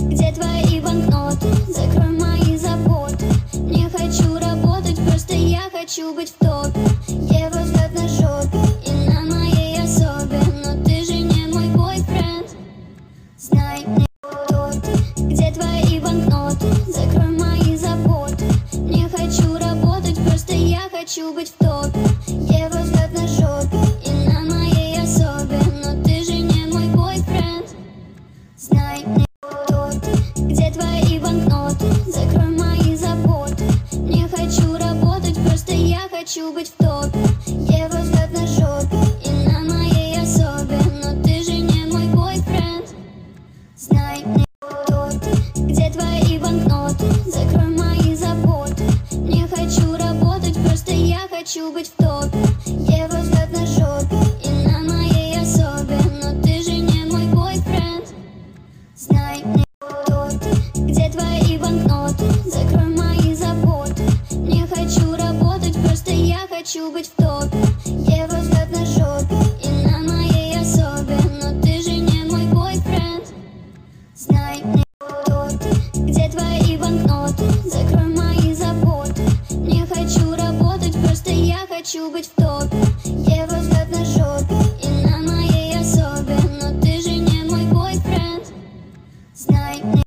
где твои банкноты? Закрой мои заботы. Не хочу работать, просто я хочу быть в топе. Его взгляд на жопе и на моей особе. Но ты же не мой бойфренд. Знай мне, кто ты, где твои банкноты? Закрой мои заботы. Не хочу работать, просто я хочу быть в топе. Его взгляд на жопе и на моей особе. Но ты же не мой бойфренд. Знай мне, кто ты, где твои банкноты? Закрой мои заботы. Не хочу работать, просто я хочу быть в топе. Его взгляд на жопе и на моей особе. Но ты же не мой бойфренд. Знай мне, кто ты, где твои банкноты? Закрой мои заботы. Не хочу работать, просто я хочу быть в топе. Его взгляд на жопе и на моей особе. Но ты же не мой бойфренд. Знай мне, кто ты, где твои банкноты? Закрой мои заботы. Не хочу работать, просто я хочу быть в топе. Его взгляд на жопе и на моей особе. Но ты же не мой бойфренд. Знай мне, кто ты, где твои банкноты? Закрой мои заботы. Не хочу работать, просто я хочу быть в топе. Его взгляд на жопе